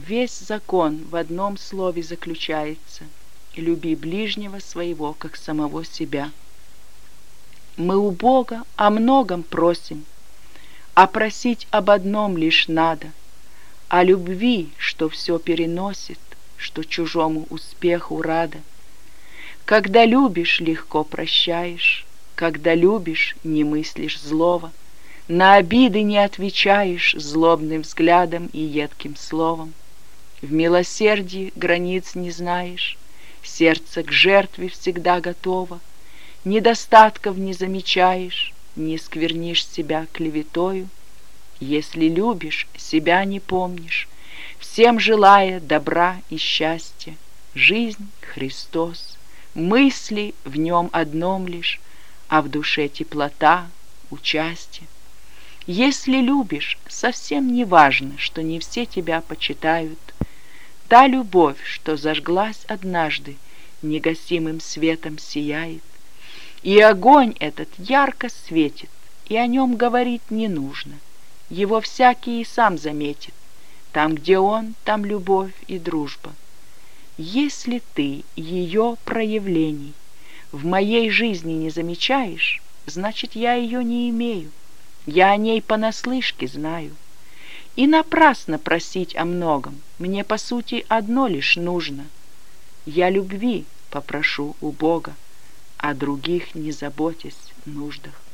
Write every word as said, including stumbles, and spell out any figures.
Весь закон в одном слове заключается: люби ближнего своего, как самого себя. Мы у Бога о многом просим, а просить об одном лишь надо: о любви, что все переносит, что чужому успеху рада. Когда любишь, легко прощаешь, когда любишь, не мыслишь злого, на обиды не отвечаешь злобным взглядом и едким словом. В милосердии границ не знаешь, сердце к жертве всегда готово, недостатков не замечаешь, не сквернишь себя клеветою. Если любишь, себя не помнишь, всем желая добра и счастья. Жизнь — Христос, мысли в нем одном лишь, а в душе теплота, участие. Если любишь, совсем не важно, что не все тебя почитают. Та любовь, что зажглась однажды, негасимым светом сияет. И огонь этот ярко светит, и о нем говорить не нужно. Его всякий и сам заметит. Там, где он, там любовь и дружба. Если ты ее проявлений в моей жизни не замечаешь, значит, я ее не имею. Я о ней понаслышке знаю. И напрасно просить о многом, мне, по сути, одно лишь нужно. Я любви попрошу у Бога, о других не заботясь нуждах.